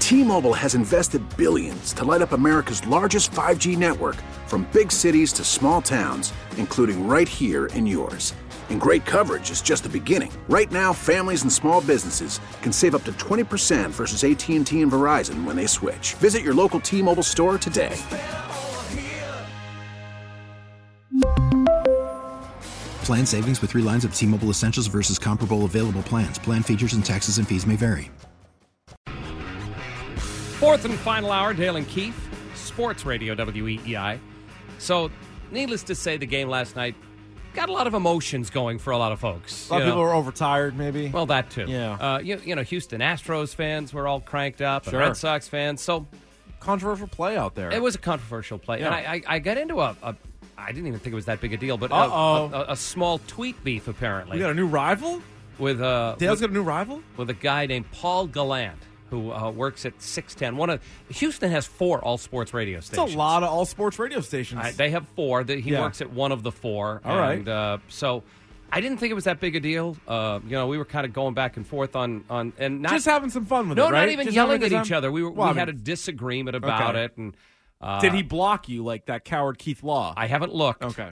T-Mobile has invested billions to light up America's largest 5G network, from big cities to small towns, including right here in yours. And great coverage is just the beginning. Right now, families and small businesses can save up to 20% versus AT&T and Verizon when they switch. Visit your local T-Mobile store today. Plan savings with 3 lines of T-Mobile Essentials versus comparable available plans. Plan features and taxes and fees may vary. Fourth and final hour, Dale and Keith, Sports Radio, WEEI. So, needless to say, the game last night got a lot of emotions going for a lot of folks. A lot of people were overtired, maybe. Well, that too. Yeah. You know, Houston Astros fans were all cranked up, and Sure. Red Sox fans. So, controversial play out there. it was a controversial play. Yeah. And I got into I didn't even think it was that big a deal, but a small tweet beef, apparently. We got a new rival? With Dale's got a new rival? with a guy named Paul Gallant, who works at 610. Houston has 4 all-sports radio stations. It's a lot of all-sports radio stations. They have 4. He Yeah. works at one of the 4. All right. And so I didn't think it was that big a deal. We were kind of going back and forth on and not just having some fun with it, no, right? not even Just yelling having at a good each time? other. We Well, had a disagreement about Okay. it, and Did he block you like that coward Keith Law? I haven't looked. Okay.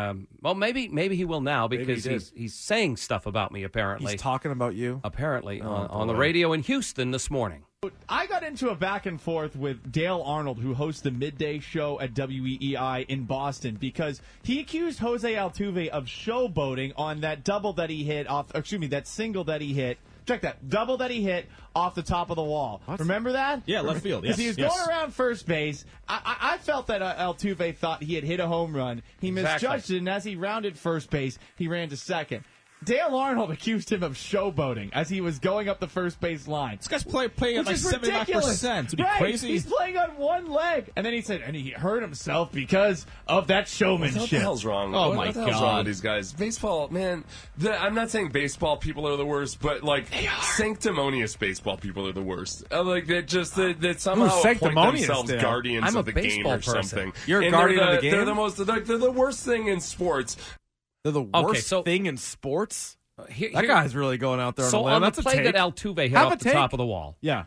Maybe he will now because Maybe he he's saying stuff about me apparently. He's talking about you? Apparently Oh, on the boy. radio in Houston this morning. I got into a back and forth with Dale Arnold, who hosts the midday show at WEEI in Boston, because he accused Jose Altuve of showboating on that double that he hit that single that he hit. Check that double that he hit off the top of the wall. What? Remember that? Yeah, left field. Because Yes, he was going around first base. I felt that Altuve thought he had hit a home run. He Exactly. misjudged it, and as he rounded first base, he ran to second. Dale Arnold accused him of showboating as he was going up the first base line. This guy's playing at Which like is ridiculous. 75%. It'd be Right. crazy. He's playing on one leg. And then he said, and he hurt himself because of that showmanship. What the hell's wrong? Oh, what my the hell's wrong God. with these guys? Baseball, man. I'm not saying baseball people are the worst, but like sanctimonious baseball people are the worst. That somehow appoint sanctimonious, themselves Dale? guardians I'm a of the game baseball or person. something. You're a And guardian they're of the game? They're the worst thing in sports. They're the worst so- thing in sports? Here- That guy's really going out there on so a limb. on the That's a play take. that Altuve hit Have a off the take. top of the wall. Yeah.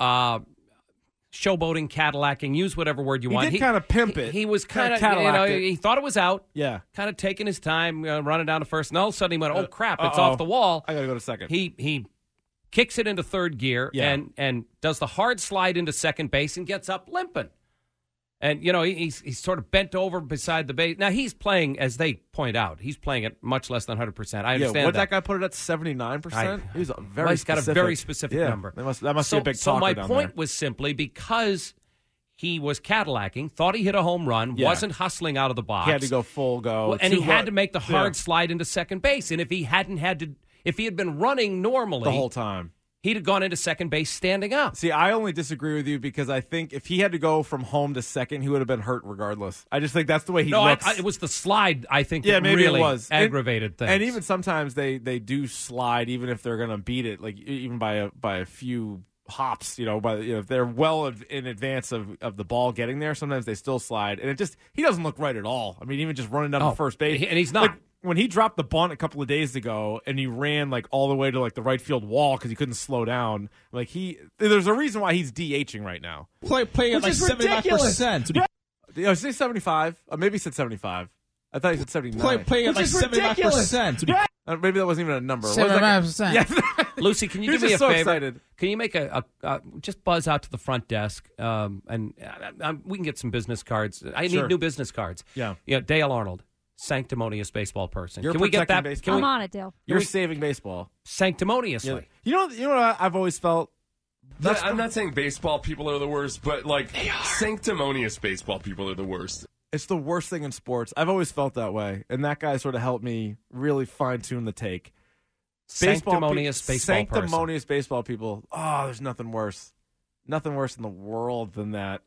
Showboating, Cadillacing, use whatever word you He want. did kinda pimp it. He was Kinda kind of, Cadillac it. he thought it was out. Yeah. Kind of taking his time, running down to first. And all of a sudden he went, oh, crap, it's uh-oh. off the wall. I got to go to second. He kicks it into third gear Yeah. and does the hard slide into second base and gets up limping. And, he's sort of bent over beside the base. Now, he's playing, as they point out, he's playing at much less than 100%. I understand what that. that guy put it at 79%? He was very He's got a specific. very specific Yeah, number. That must be a big So talker my down point there. was simply because he was Cadillacing, thought he hit a home run, Yeah. wasn't hustling out of the box. He had to go full go. Well, and he Two had run- to make the hard Yeah. slide into second base. And if he had been running normally the whole time. he'd have gone into second base standing up. See, I only disagree with you because I think if he had to go from home to second, he would have been hurt regardless. I just think that's the way he No, looks. it was the slide, I think, yeah, that maybe really it was aggravated things. And even sometimes they do slide, even if they're going to beat it, like even by a few hops. If they're well in advance of the ball getting there, sometimes they still slide, and he doesn't look right at all. I mean, even just running down to first base, and he's not. Like, when he dropped the bunt a couple of days ago and he ran like all the way to like the right field wall because he couldn't slow down, like there's a reason why he's DHing right now. Playing at like Which is 75%. Did I say 75? Maybe he said 75. I thought he said 79. Playing at Which like is ridiculous. 75%. Maybe that wasn't even a number. 75%. Yeah. Lucy, can you He do was me a just so favor? excited. Can you make just buzz out to the front desk and we can get some business cards. I Sure. need new business cards. Yeah. Dale Arnold, sanctimonious baseball person. You're Can we get protecting that? baseball. Can I'm we, on it, Dale. You're saving baseball. sanctimoniously. You know what I've always felt? I'm not saying baseball people are the worst, but like sanctimonious baseball people are the worst. It's the worst thing in sports. I've always felt that way, and that guy sort of helped me really fine tune the take. Sanctimonious baseball person. Sanctimonious baseball people. Oh, there's nothing worse. Nothing worse in the world than that.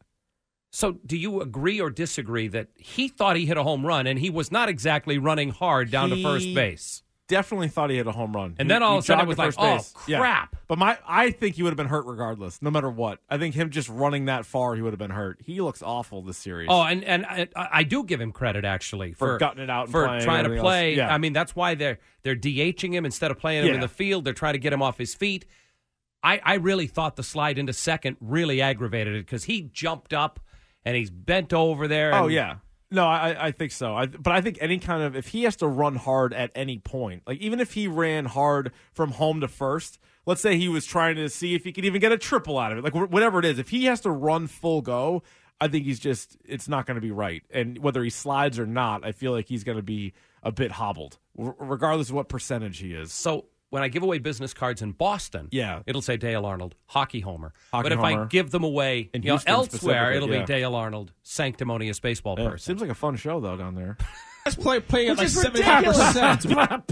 So do you agree or disagree that he thought he hit a home run and he was not exactly running hard down to first base? Definitely thought he hit a home run. And He- then all he of a sudden it jogged was to like, first oh, base. Yeah. crap. But I think he would have been hurt regardless, no matter what. I think him just running that far, he would have been hurt. He looks awful this series. Oh, and I do give him credit, actually, For gutting it out and for playing trying to everything play. else. Yeah. I mean, that's why they're DHing him instead of playing him in Yeah. the field. They're trying to get him off his feet. I really thought the slide into second really aggravated it because he jumped up and he's bent over there. Oh, and, yeah. No, I think so. But I think any kind of, if he has to run hard at any point, like even if he ran hard from home to first, let's say he was trying to see if he could even get a triple out of it, like whatever it is, if he has to run full go, I think it's not going to be right. And whether he slides or not, I feel like he's going to be a bit hobbled, regardless of what percentage he is. So when I give away business cards in Boston, it'll say Dale Arnold, hockey homer. But if I give them away elsewhere, it'll be Dale Arnold, sanctimonious baseball person. Seems like a fun show, though, down there. Let's play at like 75%.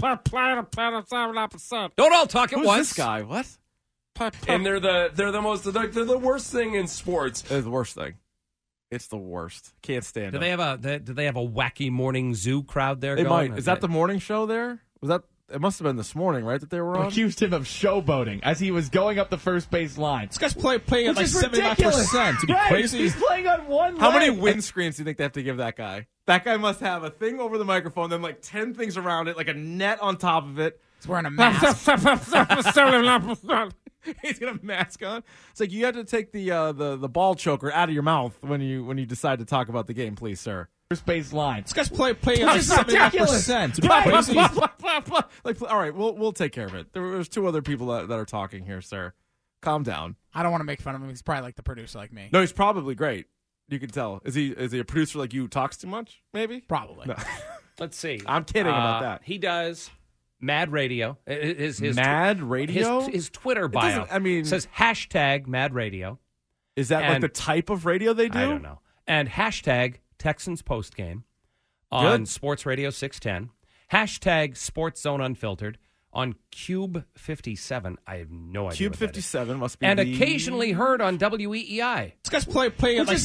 Don't all talk at Who's once. this guy? What? And they're the worst thing in sports. It's the worst thing. It's the worst. Can't stand Do it. they have a wacky morning zoo crowd there? They going? might. Is that the morning show there? Was that? It must have been this morning, right? That they were on. Accused him of showboating as he was going up the first base line. This guy's playing at like 75%. Right, crazy. He's playing on one leg. How many windscreens do you think they have to give that guy? That guy must have a thing over the microphone, then like 10 things around it, like a net on top of it. He's wearing a mask. He's got a mask on. It's like you have to take the ball choker out of your mouth when you decide to talk about the game, please, sir. First base line. This guy's playing at like 75%. Like, all right, we'll take care of it. There's two other people that are talking here, sir. Calm down. I don't want to make fun of him. He's probably like the producer like me. No, he's probably great. You can tell. Is he a producer like you who talks too much? Maybe. Probably. No. Let's see. I'm kidding about that. He does Mad Radio. His Mad Radio? His Twitter bio. Says hashtag Mad Radio. Is that like the type of radio they do? I don't know. And hashtag Texans postgame on Sports Radio 610. Hashtag Sports Zone Unfiltered on Cube 57. I have no idea. Cube what that 57 is. must be. And occasionally heard on WEEI. This guy's playing at like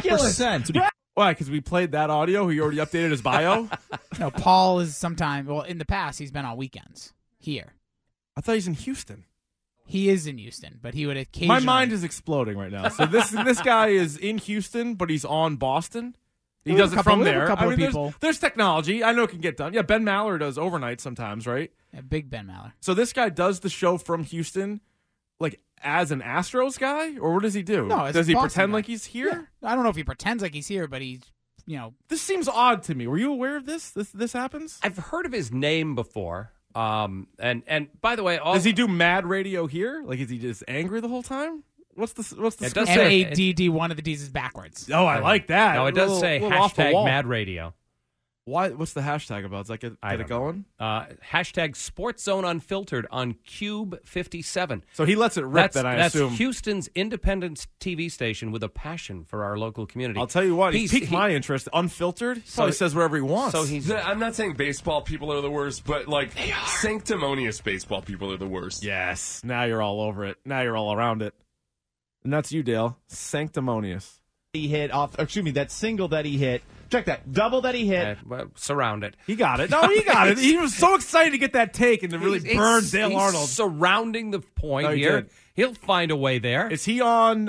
75%. Why? Because we played that audio. He already updated his bio. No, Paul is sometime. Well, in the past, he's been on weekends here. I thought he's in Houston. He is in Houston, but he would occasionally. My mind is exploding right now. So this guy is in Houston, but he's on Boston. He does it from there. A couple of people. There's technology. I know it can get done. Yeah, Ben Maller does overnight sometimes, right? Yeah, big Ben Maller. So this guy does the show from Houston, like as an Astros guy, or what does he do? No, does he Boston pretend guy. like he's here? Yeah. I don't know if he pretends like he's here, but he's, This seems odd to me. Were you aware of this? This happens? I've heard of his name before. And by the way, does he do Mad Radio here? Like, is he just angry the whole time? What's the It does say MADD, one of the D's is backwards. Oh, I like that. No, it does say hashtag Mad Radio. Why? What's the hashtag about? Does that get it going? Hashtag Sports Zone Unfiltered on Cube 57. So he lets it rip. That's assume. Houston's independent TV station with a passion for our local community. I'll tell you what, he's piqued my interest. Unfiltered, he probably says whatever he wants. So I'm not saying baseball people are the worst, but like sanctimonious baseball people are the worst. Yes. Now you're all over it. Now you're all around it. And that's you, Dale. Sanctimonious. He hit off. Excuse me. That single that he hit. Check that double that he hit. Surround it. He got it. No, he got it. He was so excited to get that take and to really burn Dale Arnold. Surrounding the point he here. did. He'll find a way there. Is he on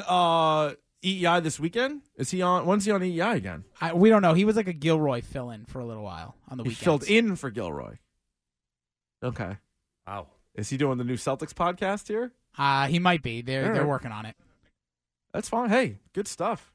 EEI this weekend? Is he on? When's he on EEI again? We don't know. He was like a Gilroy fill-in for a little while on the He weekends. filled in for Gilroy. Okay. Wow. Is he doing the new Celtics podcast here? He might be. They're right. working on it. That's fine. Hey, good stuff.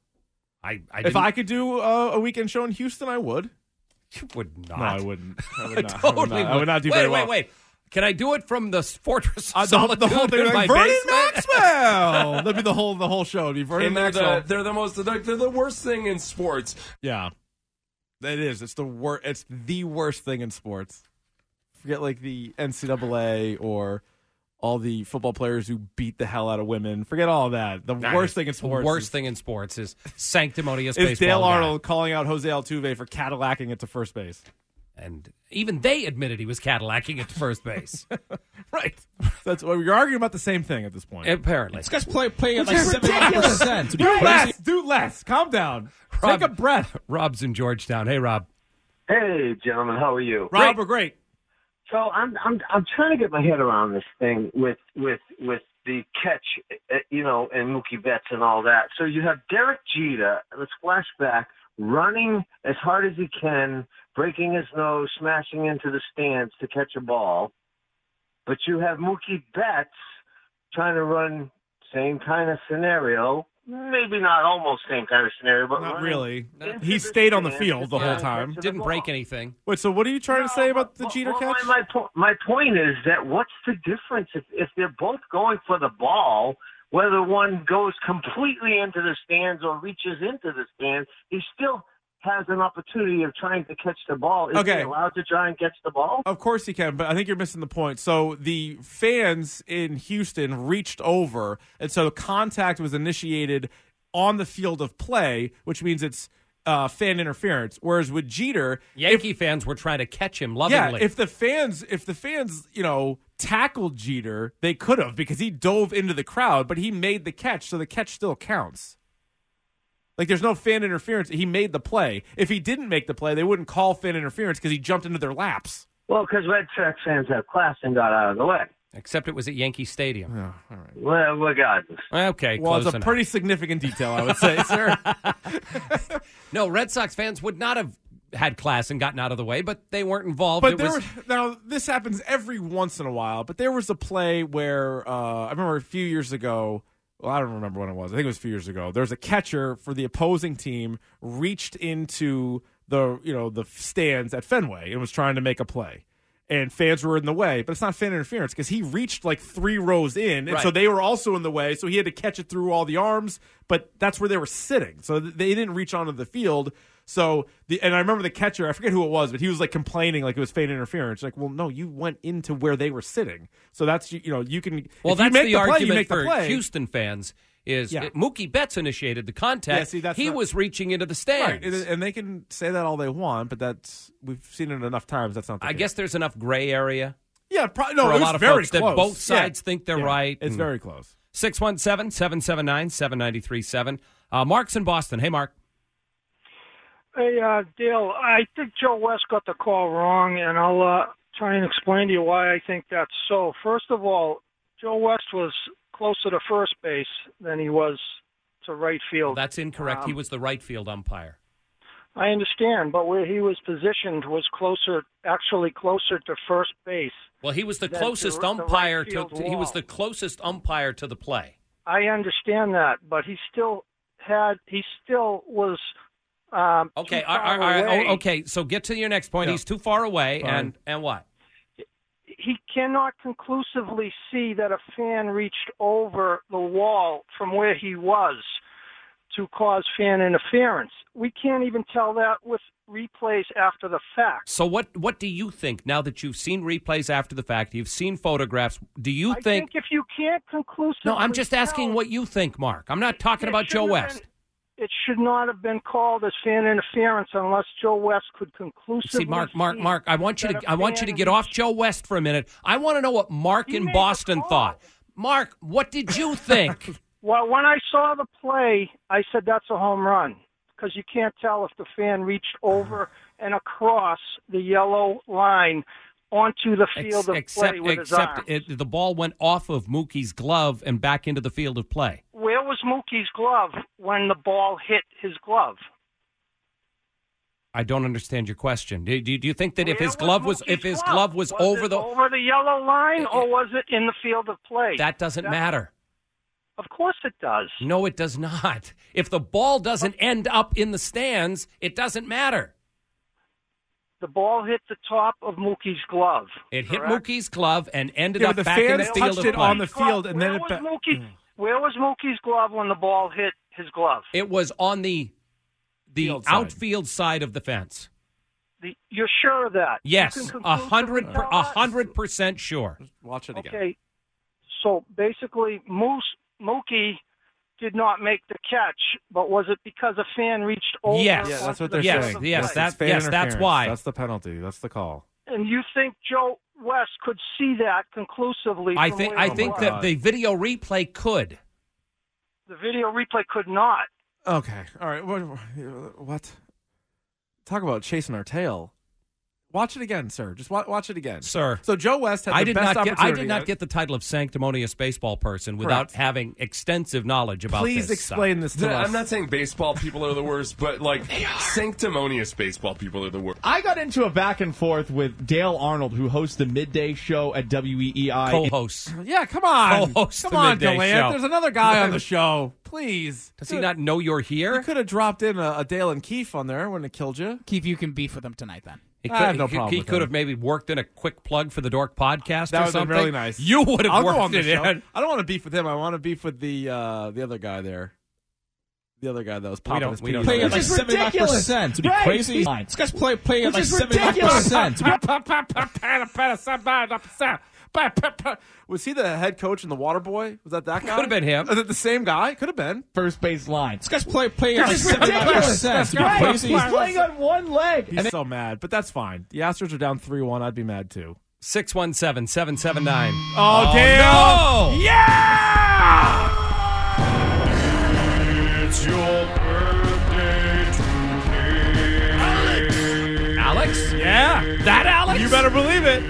If I could do a weekend show in Houston, I would. You would not. No, I wouldn't. I would not. Totally I would not do very well. Wait. Can I do it from the Fortress of Solitude the whole thing, in my like Vernon basement? Maxwell. That'd be the whole show. It'd be Vernon And Maxwell. they're the worst thing in sports. Yeah, it is. It's the worst. It's the worst thing in sports. Forget like the NCAA or all the football players who beat the hell out of women. Forget all of that. The worst thing in sports. The worst thing in sports is sanctimonious is baseball Dale guy. Arnold calling out Jose Altuve for Cadillacing it to first base. And even they admitted he was Cadillacing it to first base. Right. That's what you're arguing about the same thing at this point. Apparently. This guy's playing at like 75%. Do less. Calm down. Rob, Take a breath. Rob's in Georgetown. Hey, Rob. Hey, gentlemen, how are you? Rob, we're great. So I'm trying to get my head around this thing with the catch, and Mookie Betts and all that. So you have Derek Jeter. Let's flash back, running as hard as he can, breaking his nose, smashing into the stands to catch a ball. But you have Mookie Betts trying to run same kind of scenario. Maybe not almost same kind of scenario, but Not running really. into He the stayed on the stands field the to whole try time. and catch the Didn't break ball. anything. Wait, so what are you trying to say about the Jeter catch? My point is that what's the difference if they're both going for the ball, whether one goes completely into the stands or reaches into the stands, he still has an opportunity of trying to catch the ball. Is he allowed to try and catch the ball? Of course he can, but I think you're missing the point. So the fans in Houston reached over, and so contact was initiated on the field of play, which means it's fan interference. Whereas with Jeter, Yankee fans were trying to catch him lovingly. yeah, if the fans, tackled Jeter, they could have because he dove into the crowd, but he made the catch, so the catch still counts. Like, there's no fan interference. He made the play. If he didn't make the play, they wouldn't call fan interference because he jumped into their laps. Well, because Red Sox fans have class and got out of the way. Except it was at Yankee Stadium. Oh, all right. Well, regardless. Okay, Well, close it's a enough. pretty significant detail, I would say, sir. No, Red Sox fans would not have had class and gotten out of the way, but they weren't involved. But now this happens every once in a while. But there was a play where I remember a few years ago. Well, I don't remember when it was. I think it was a few years ago. There was a catcher for the opposing team reached into the stands at Fenway and was trying to make a play. And fans were in the way, but it's not fan interference because he reached like 3 rows in, and so they were also in the way. So he had to catch it through all the arms, but that's where they were sitting. So they didn't reach onto the field. So and I remember the catcher, I forget who it was, but he was like complaining like it was fan interference. Like, well, no, you went into where they were sitting. So that's you can. Well, if that's you make the play, argument you make for the play. Houston fans. Mookie Betts initiated the contact. Yeah, see, he was reaching into the stands. Right, and they can say that all they want, but we've seen it enough times. That's not the I case. guess there's enough gray area. Yeah, for it a was lot of very folks close. that both sides think they're right. It's very close. 617-779-7937. Mark's in Boston. Hey, Mark. Hey, Dale, I think Joe West got the call wrong, and I'll try and explain to you why I think that's so. First of all, Joe West was closer to first base than he was to right field. Well, that's incorrect. He was the right field umpire. I understand, but where he was positioned was actually closer to first base. Well, he was the than closest the umpire right field he was wall. the closest umpire to the play. I understand that, but he still was Okay, too all far right. away. Oh, okay, so get to your next point. Yeah. He's too far away, Fine. and what? He cannot conclusively see that a fan reached over the wall from where he was to cause fan interference. We can't even tell that with replays after the fact. So what do you think now that you've seen replays after the fact? You've seen photographs. Do you I think if you can't conclusively No, I'm just asking tell, what you think, Mark. I'm not talking it about Joe shouldn't have West. it should not have been called as fan interference unless Joe West could conclusively See, Mark, I want you that to a I want you to fan get off reached- Joe West for a minute. I want to know what Mark He in made the Boston call. thought. Mark, what did you think? Well, when I saw the play, I said that's a home run because you can't tell if the fan reached over and across the yellow line onto the field of play with his arms. the ball went off of Mookie's glove and back into the field of play. Where was Mookie's glove when the ball hit his glove? I don't understand your question. Do you think that if Where his glove was Mookie's over it the over the yellow line, or was it in the field of play? that doesn't matter. Of course it does. No, it does not. If the ball doesn't end up in the stands, it doesn't matter. The ball hit the top of Mookie's glove. It hit correct? Mookie's glove and ended Yeah, up but the back in the fans field touched of it play. on the field, and then Where was Mookie's glove when the ball hit his glove? It was on the Field side. outfield side of the fence. You're sure of that? Yes, You can conclusively tell that? 100% sure. Watch it again. Okay, so basically, Mookie did not make the catch, but was it because a fan reached over? Yes. Yeah, that's onto what the they're Yes, saying. field of yes, play? that- It's fan yes, that's interference. why. That's the penalty. That's the call. And you think Joe West could see that conclusively? I from think where I he think was? that the video replay could. The video replay could not. Okay. All right. What? Talk about chasing our tail. Watch it again, sir. Just watch it again, Sir. So Joe West had the best opportunity. I did not get the title of sanctimonious baseball person without Correct. having extensive knowledge about Please this explain this to us. I'm not saying baseball people are the worst, but like sanctimonious baseball people are the worst. I got into a back and forth with Dale Arnold, who hosts the midday show at WEEI. Co-hosts. Yeah, come on. Co-host Come the on, midday Delant. show. There's another guy on the show. Please. Does he not know you're here? You could have dropped in a Dale and Keefe on there when it killed you. Keith, you can beef with them tonight then. He I have no problem He with could that. have maybe worked in a quick plug for the Dork podcast That or would have something. been really nice. You would have I'll go worked on the it show. in. I don't want to beef with him. I want to beef with the other guy there. The other guy that was popping his we don't peas. know. Playing at like 75%. To be Right. crazy. This guy's playing at like Which is ridiculous. 75%. Was he the head coach in The Waterboy? Was that guy? Could have been him. Is it the same guy? Could have been. First base line. This guy's playing at like Which is ridiculous. 75%. To be Right. crazy. He's playing on one leg. He's so mad, but that's fine. The Astros are down 3-1. I'd be mad too. 617-779. Oh, no! Yeah! It's your birthday today. Alex? Yeah. That Alex? You better believe it.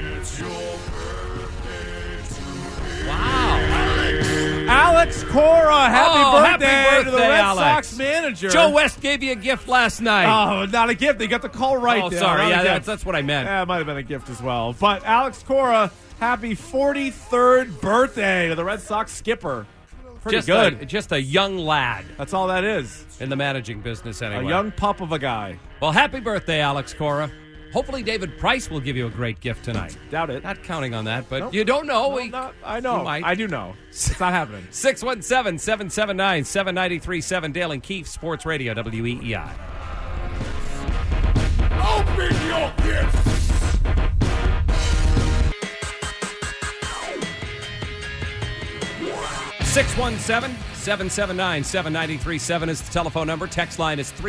Wow. Alex Cora, happy birthday to the Red Alex. Sox manager. Joe West gave you a gift last night. Oh, not a gift. They got the call right there. Sorry. Not a Yeah, gift. that's what I meant. Yeah, it might have been a gift as well. But Alex Cora, happy 43rd birthday to the Red Sox skipper. Pretty good. Just a young lad That's all that is. in the managing business anyway. A young pup of a guy. Well, happy birthday, Alex Cora. Hopefully David Price will give you a great gift tonight. Doubt it. Not counting on that, but Nope. you don't know. I know. You might. I do know. It's not happening. 617-779-7937. Dale and Keefe, Sports Radio, WEEI. Open your gifts. 617-779-7937 is the telephone number. Text line is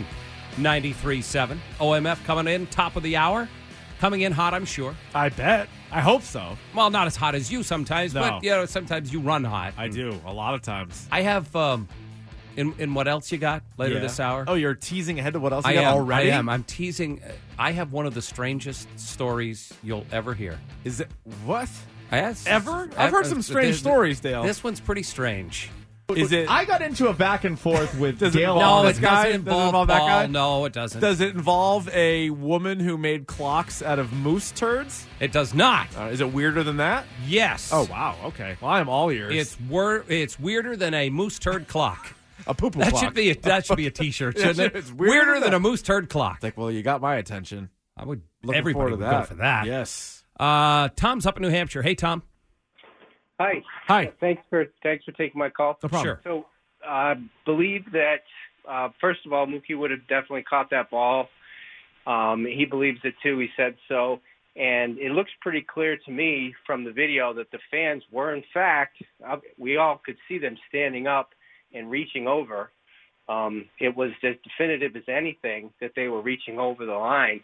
37937. OMF coming in top of the hour. Coming in hot, I'm sure. I bet. I hope so. Well, not as hot as you sometimes, No. but you know, sometimes you run hot. I do. A lot of times. I have in what else you got later Yeah. this hour? Oh, you're teasing ahead of what else you I got am. already? I am. I'm teasing. I have one of the strangest stories you'll ever hear. Is it what? Yes. Ever? I've heard some strange stories, Dale. This one's pretty strange. Is it? I got into a back and forth with Does it Dale involve Arnold. this guy? doesn't Does it involve that ball. guy? No, it doesn't. Does it involve a woman who made clocks out of moose turds? It does not. Is it weirder than that? Yes. Oh wow. Okay. Well, I am all ears. It's weirder than a moose turd clock. a poo-poo That clock. should be a T-shirt, Yeah, shouldn't it? it's weirder than a moose turd clock. Like, well, you got my attention. I would. Looking Everybody forward would to that. go for that. Yes. Tom's up in New Hampshire. Hey, Tom. Hi. Hi. Thanks for taking my call. No problem. Sure. So I believe that first of all, Mookie would have definitely caught that ball. He believes it too. He said so, and it looks pretty clear to me from the video that the fans were, in fact, we all could see them standing up and reaching over. It was as definitive as anything that they were reaching over the line.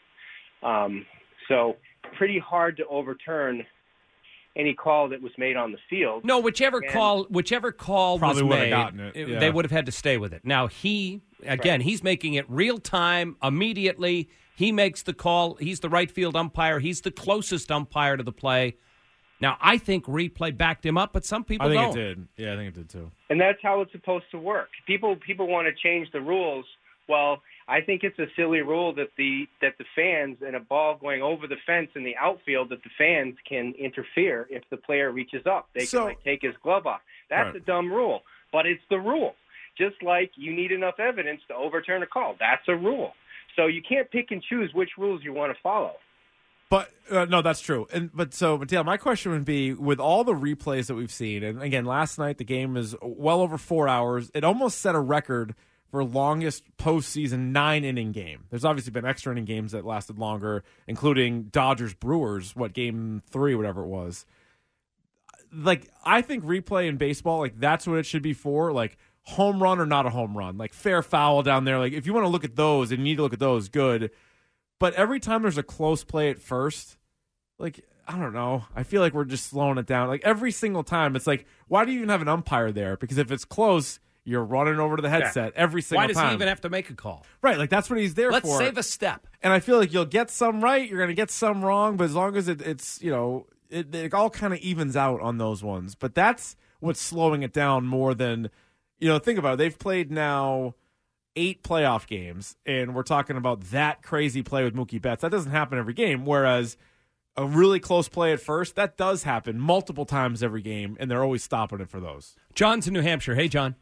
So pretty hard to overturn any call that was made on the field. No, whichever call Probably was would have made, gotten it, yeah. they would have had to stay with it. Now he's making it real time, immediately. He makes the call. He's the right field umpire. He's the closest umpire to the play. Now I think replay backed him up, but some people I think don't. it did. Yeah, I think it did too. And that's how it's supposed to work. People want to change the rules. Well, I think it's a silly rule that the fans and a ball going over the fence in the outfield, that the fans can interfere if the player reaches up. They can take his glove off. That's Right. a dumb rule, but it's the rule. Just like you need enough evidence to overturn a call. That's a rule. So you can't pick and choose which rules you want to follow. But no, that's true. But Dale, my question would be, with all the replays that we've seen, and again, last night the game is well over 4 hours. It almost set a record for longest postseason 9-inning game. There's obviously been extra inning games that lasted longer, including Dodgers-Brewers, game 3, whatever it was. Like, I think replay in baseball, like, that's what it should be for. Like, home run or not a home run. Like, fair foul down there. Like, if you want to look at those and you need to look at those, good. But every time there's a close play at first, like, I don't know. I feel like we're just slowing it down. Like, every single time, it's like, why do you even have an umpire there? Because if it's close, You're running over to the headset every single time. Why does he even have to make a call? Right, like that's what he's there Let's for. save a step. And I feel like you'll get some right, you're going to get some wrong, but as long as it's, it all kind of evens out on those ones. But that's what's slowing it down more than, think about it. They've played now 8 playoff games, and we're talking about that crazy play with Mookie Betts. That doesn't happen every game, whereas a really close play at first, that does happen multiple times every game, and they're always stopping it for those. John's in New Hampshire. Hey, John.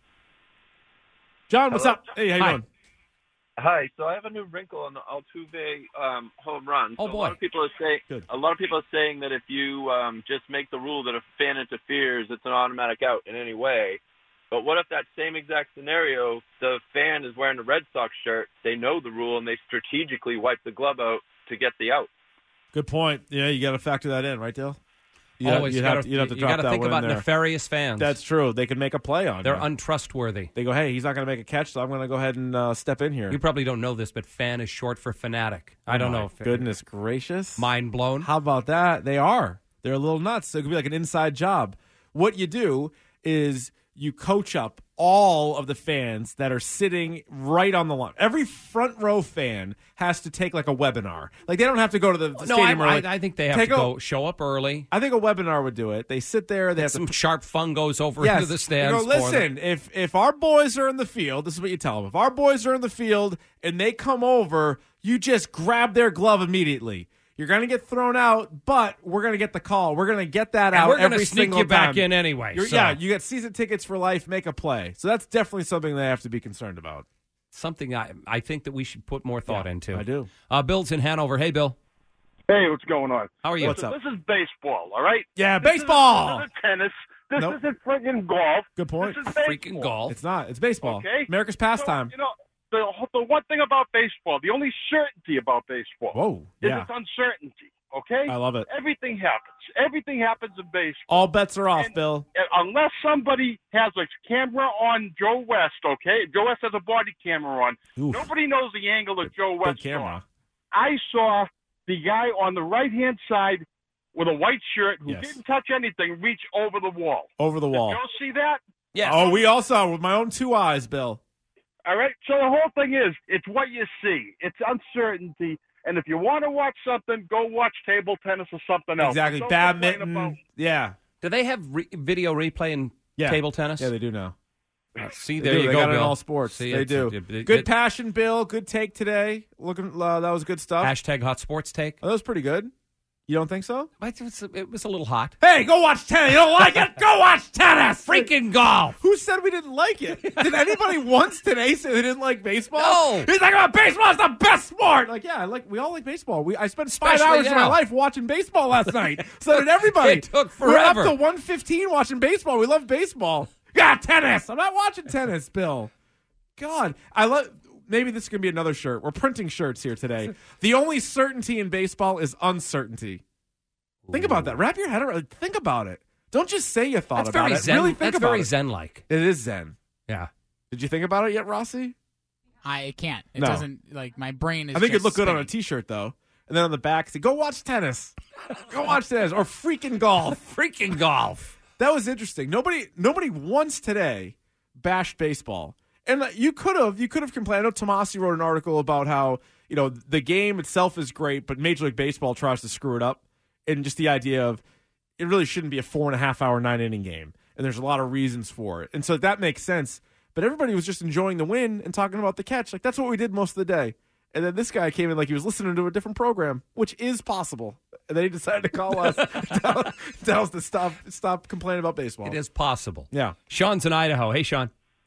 John, what's up? Hey, how you doing? Hi. So I have a new wrinkle on the Altuve home run. Oh, so boy. A lot of people are saying that if you just make the rule that if a fan interferes, it's an automatic out in any way. But what if that same exact scenario, the fan is wearing a Red Sox shirt, they know the rule, and they strategically wipe the glove out to get the out? Good point. Yeah, you got to factor that in, right, Dale? Always. You'd have to drop you got to that think one in about there. nefarious fans. That's true. They can make a play on They're you. untrustworthy. They go, hey, he's not going to make a catch, so I'm going to go ahead and step in here. You probably don't know this, but fan is short for fanatic. I don't know. Goodness gracious. Mind blown. How about that? They are. They're a little nuts. So it could be like an inside job. What you do is you coach up all of the fans that are sitting right on the line. Every front row fan has to take like a webinar. Like they don't have to go to the stadium early. I think they have to go show up early. I think a webinar would do it. They sit there. They have some to, sharp fungos over yes, into the stands. You go, listen, if our boys are in the field, this is what you tell them. If our boys are in the field and they come over, you just grab their glove immediately. You're going to get thrown out, but we're going to get the call. We're going to get that out we're gonna every sneak single you back time. in anyway. Yeah, you get season tickets for life, make a play. So that's definitely something they have to be concerned about. Something I think that we should put more thought into. I do. Bill's in Hanover. Hey, Bill. Hey, what's going on? How are you? What's up? This is baseball, all right? Yeah, This baseball. This isn't tennis. This Nope. isn't friggin' golf. Good point. This is baseball. Freaking golf. It's not. It's baseball. Okay. America's pastime. So, the one thing about baseball, the only certainty about baseball Whoa. is Yeah. its uncertainty, okay? I love it. Everything happens. Everything happens in baseball. All bets are off, Bill. Unless somebody has a camera on Joe West, okay? Joe West has a body camera on. Oof. Nobody knows the angle of Joe Good West. camera. I saw the guy on the right-hand side with a white shirt who Yes. didn't touch anything reach over the wall. Over the wall. Did you see that? Yes. Oh, we all saw it with my own 2 eyes, Bill. All right. So the whole thing is, it's what you see. It's uncertainty. And if you want to watch something, go watch table tennis or something else. Exactly. Don't Badminton. complain about- Yeah. Do they have video replay in table tennis? Yeah, they do now. See, They there do. you They go, got it in Bill. all sports. See, They do. Good passion, Bill. Good take today. Looking, that was good stuff. Hashtag hot sports take. Oh, that was pretty good. You don't think so? It was a little hot. Hey, go watch tennis. You don't like it? Go watch tennis. Freaking golf. Who said we didn't like it? Did anybody once today say they didn't like baseball? No. He's like, baseball is the best sport. Like, yeah, we all like baseball. I spent 5 Especially hours of my now. life watching baseball last night. So did everybody. It took We're up forever. to 1:15 watching baseball. We love baseball. Yeah, tennis. I'm not watching tennis, Bill. God, maybe this is going to be another shirt. We're printing shirts here today. The only certainty in baseball is uncertainty. Think about that. Wrap your head around. Think about it. Don't just say you thought That's about very it. zen. Really think That's about very it. zen-like. It is zen. Yeah. Did you think about it yet, Rossi? I can't. It No. doesn't, my brain is I think it'd just look good on a spinning. T-shirt, though. And then on the back, say, go watch tennis. Go watch tennis. Or freaking golf. Freaking golf. That was interesting. Nobody once today bashed baseball. And you could have complained. I know Tomasi wrote an article about how, the game itself is great, but Major League Baseball tries to screw it up. And just the idea of it really shouldn't be a 4.5-hour 9-inning game. And there's a lot of reasons for it. And so that makes sense. But everybody was just enjoying the win and talking about the catch. Like, that's what we did most of the day. And then this guy came in like he was listening to a different program, which is possible. And then he decided to call us, tell us to stop complaining about baseball. It is possible. Yeah. Sean's in Idaho. Hey, Sean.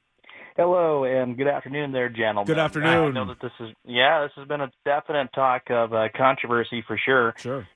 Hello, and good afternoon there, gentlemen. Good afternoon. I know that this has been a definite talk of controversy for sure. Sure.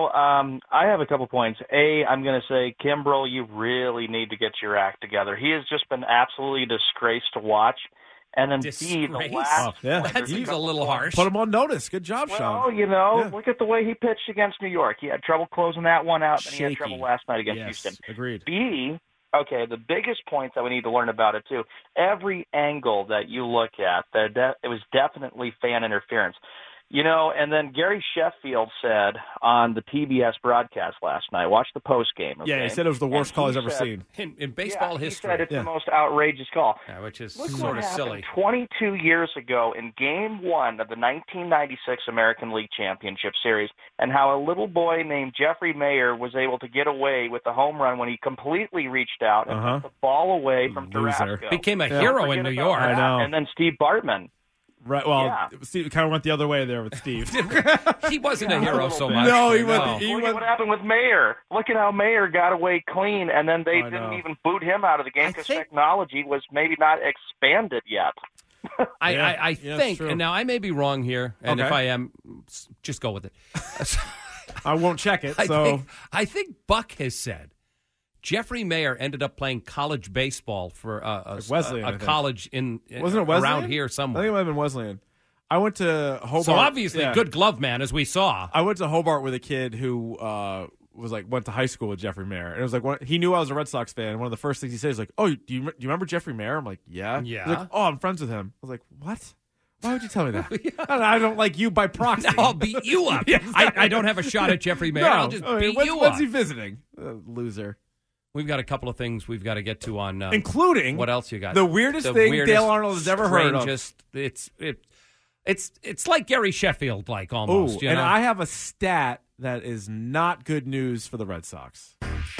I have a couple points. A, I'm going to say, Kimbrel, you really need to get your act together. He has just been absolutely disgraced to watch. And then B, the last That seems a little harsh. Put him on notice. Good job, Sean. Well, look at the way he pitched against New York. He had trouble closing that one out, and he had Shaky. trouble last night against Yes, Houston. agreed. B, okay, the biggest point that we need to learn about it, too, every angle that you look at, it was definitely fan interference. And then Gary Sheffield said on the TBS broadcast last night, watch the post game. Okay? Yeah, he said it was the worst call he's ever seen. In baseball history. He said it's the most outrageous call. Yeah, which is Look sort of what silly. happened 22 years ago in Game 1 of the 1996 American League Championship Series, and how a little boy named Jeffrey Mayer was able to get away with the home run when he completely reached out and took the ball away from Tarasco. Became a hero in New York. I know. And then Steve Bartman. Right. Well, Steve kind of went the other way there with Steve. He wasn't a hero so much. No, he wasn't. Look at what happened with Mayer. Look at how Mayer got away clean, and then they didn't even boot him out of the game because technology was maybe not expanded yet. I think, and now I may be wrong here, and if I am, just go with it. I won't check it. I think Buck has said Jeffrey Mayer ended up playing college baseball for a college in wasn't it Wesleyan? Around here somewhere. I think it might have been Wesleyan. I went to Hobart. So obviously, good glove man, as we saw. I went to Hobart with a kid who went to high school with Jeffrey Mayer, and it was like he knew I was a Red Sox fan. And one of the first things he said is like, "Oh, do you remember Jeffrey Mayer?" I'm like, "Yeah." Yeah. He's like, "Oh, I'm friends with him." I was like, "What? Why would you tell me that?" I don't like you by proxy. Now I'll beat you up. I don't have a shot at Jeffrey Mayer. I'll just beat you up. When's he visiting? Loser. We've got a couple of things we've got to get to on, including what else you got? The weirdest thing Dale Arnold has ever heard of. It's like Gary Sheffield, like almost. Ooh, and I have a stat that is not good news for the Red Sox.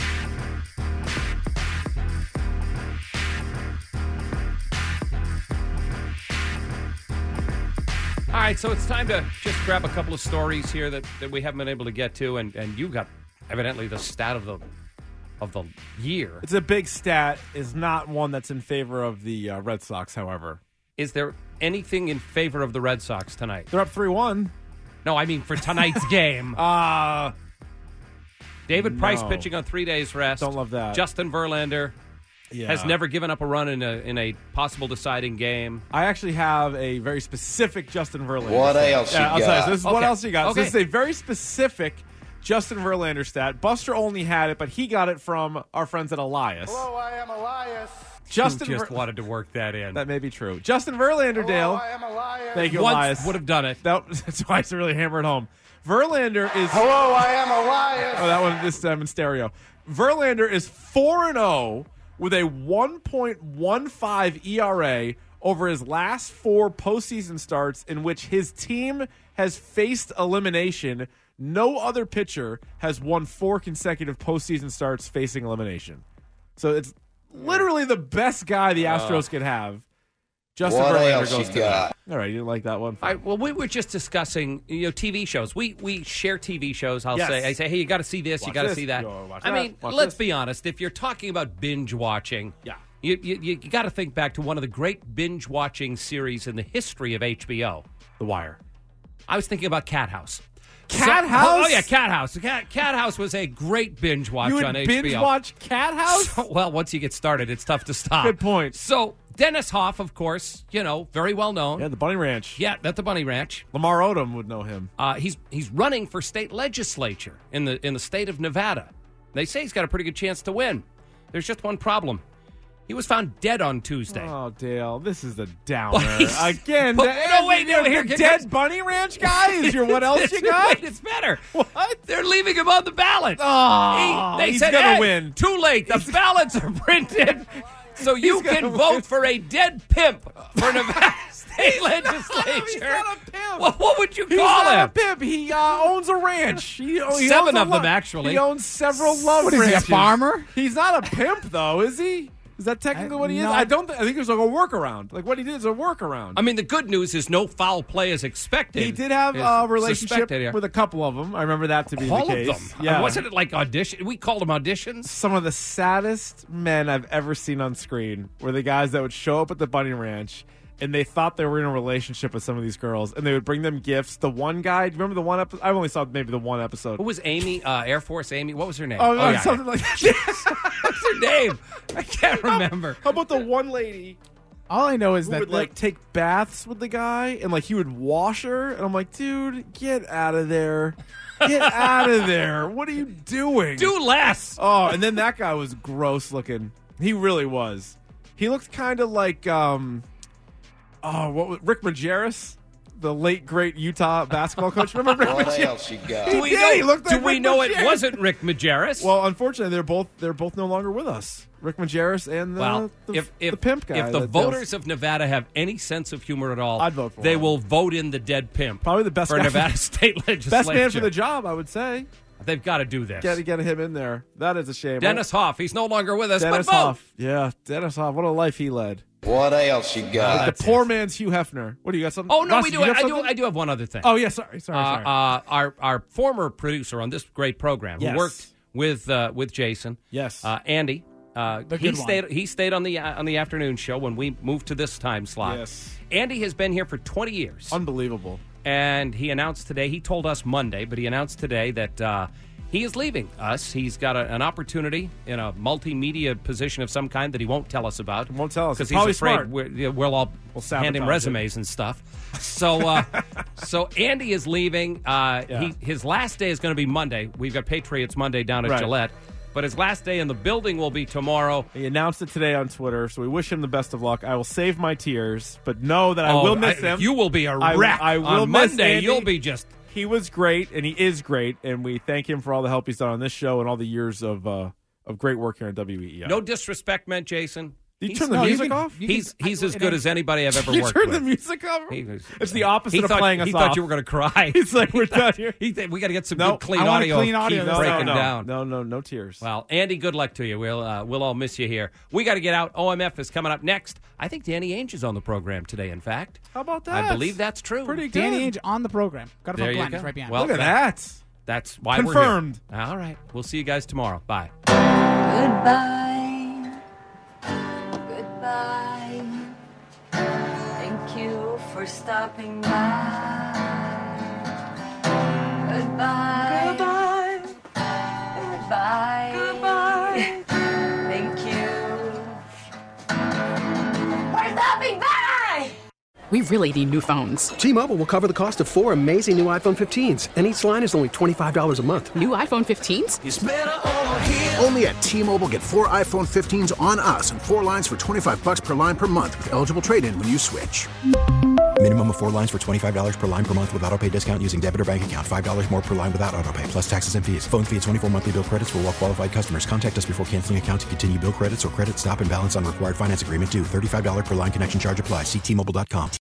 All right, so it's time to just grab a couple of stories here that we haven't been able to get to, and you got evidently the stat of the year. It's a big stat. It's not one that's in favor of the Red Sox, however. Is there anything in favor of the Red Sox tonight? They're up 3-1. No, I mean for tonight's game. David Price pitching on 3 days rest. Don't love that. Justin Verlander has never given up a run in a possible deciding game. I actually have a very specific Justin Verlander. What else you got? So this is what else you got. Okay. So this is a very specific Justin Verlander stat. Buster only had it, but he got it from our friends at Elias. Hello, I am Elias. Justin just wanted to work that in. That may be true. Justin Verlander, Dale. I am Elias. Thank you, Once Elias. Would have done it. That's why it's really hammered home. Verlander is... Hello, I am Elias. Oh, that one this time in stereo. Verlander is 4-0 with a 1.15 ERA over his last 4 postseason starts in which his team has faced elimination. No other pitcher has won 4 consecutive postseason starts facing elimination. So it's literally the best guy the Astros could have. Justin Verlander goes to that. All right, you didn't like that one? Well, we were just discussing TV shows. We share TV shows. I say, hey, you got to see this, you got to see that. Let's be honest. If you're talking about binge watching, you got to think back to one of the great binge watching series in the history of HBO, The Wire. I was thinking about Cat House. Cat House? Oh, yeah, Cat House. Cat House was a great binge watch on HBO. You would binge watch Cat House? Well, once you get started, it's tough to stop. Good point. So, Dennis Hoff, of course, very well known. Yeah, the Bunny Ranch. Yeah, at the Bunny Ranch. Lamar Odom would know him. He's running for state legislature in the state of Nevada. They say he's got a pretty good chance to win. There's just one problem. He was found dead on Tuesday. Oh, Dale, this is a downer. Again, here, dead Bunny Ranch guy is your what else you got? Wait, it's better. What? They're leaving him on the ballot. Oh, they he's said, going to win. Too late. The ballots are printed, so you can vote for a dead pimp for Nevada state legislature. He's not a pimp. Well, what would you call him? He's not a pimp. He owns a ranch. He 7 of them, actually. He owns several love ranches. Is he a farmer? He's not a pimp, though, is he? Is that technically what he is? I think there's like a workaround. Like what he did is a workaround. I mean, the good news is no foul play is expected. He did have a relationship with a couple of them. I remember that to be the case. All of them. Yeah. Wasn't it like audition? We called them auditions. Some of the saddest men I've ever seen on screen were the guys that would show up at the Bunny Ranch and they thought they were in a relationship with some of these girls, and they would bring them gifts. The one guy, do you remember the one episode? I only saw maybe the one episode. Who was Amy? Air Force Amy? What was her name? Something like that. What's her name? I can't remember. How about the one lady? All I know is that would like take baths with the guy, and like he would wash her, and I'm like, dude, get out of there. Get out of there. What are you doing? Do less. Oh, and then that guy was gross looking. He really was. He looked kind of like, what was Rick Majerus? the late great Utah basketball coach. Remember Rick What Majerus? else you got? Do we know it wasn't Rick Majerus? Well, unfortunately, they're both no longer with us. Rick Majerus and the pimp guy. If the voters of Nevada have any sense of humor at all, I'd vote for they him. will vote in the dead pimp. Probably the best for guy Nevada state legislature. Best man for the job, I would say. They've got to do this. Got to get him in there. That is a shame. Dennis Hoff, he's no longer with us. Dennis but vote. Hoff. Yeah, Dennis Hoff. What a life he led. What else you got? Like the poor man's Hugh Hefner. What do you got? Something? Oh no, Ross, we do. you got I something? do have one other thing. Oh yeah, sorry. Our former producer on this great program, Yes. who worked with Jason. Yes. Andy. good one. He stayed on the afternoon show when we moved to this time slot. Yes. Andy has been here for 20 years. Unbelievable. And he announced today, he told us Monday, but he announced today that he is leaving us. He's got an opportunity in a multimedia position of some kind that he won't tell us about. Won't tell us. Because It's he's probably afraid smart. we'll all We'll hand him sabotage resumes and stuff. So so Andy is leaving. His last day is going to be Monday. We've got Patriots Monday down at Right. Gillette. But his last day in the building will be tomorrow. He announced it today on Twitter, so we wish him the best of luck. I will save my tears, but know that I will miss him. You will be a I wreck. will on miss Monday, Andy. you'll be just... He was great, and he is great, and we thank him for all the help he's done on this show and all the years of great work here on WEEI. No disrespect meant, Jason. Did you turn the music off? He's as good as anybody I've ever You worked turned with. the music off? He was- It's the opposite of playing us He off. thought you were going to cry. He's like, we're done here. We got to get some Nope. good clean I want audio. clean audio Keep this breaking time. down. No tears. Well, Andy, good luck to you. We'll all miss you here. We got to get out. OMF is coming up next. I think Danny Ainge is on the program today, in fact. How about that? I believe that's true. Pretty good. Danny Ainge on the program. Got it There from you Glenn. go. It's right behind. Well, Look at that. That's why Confirmed. we're here. All right. We'll see you guys tomorrow. Bye. Goodbye. Goodbye. Thank you for stopping by. Goodbye. Goodbye. Goodbye. Goodbye. Thank you for stopping by. We really need new phones. T-Mobile will cover the cost of 4 amazing new iPhone 15s, and each line is only $25 a month. New iPhone 15s? It's better over here. Only at T-Mobile, get 4 iPhone 15s on us and 4 lines for $25 per line per month with eligible trade-in when you switch. Minimum of 4 lines for $25 per line per month with autopay discount using debit or bank account. $5 more per line without autopay, plus taxes and fees. Phone fee at 24 monthly bill credits for well-qualified customers. Contact us before canceling account to continue bill credits or credit stop and balance on required finance agreement due. $35 per line connection charge applies. See T-Mobile.com.